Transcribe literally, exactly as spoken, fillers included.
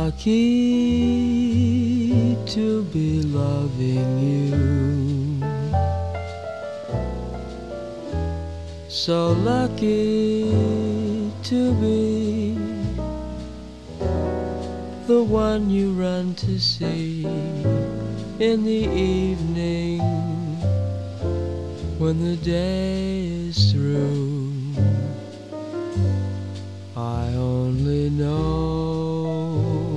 lucky to be loving you. So lucky to be the one you run to see in the evening when the day is through. I only know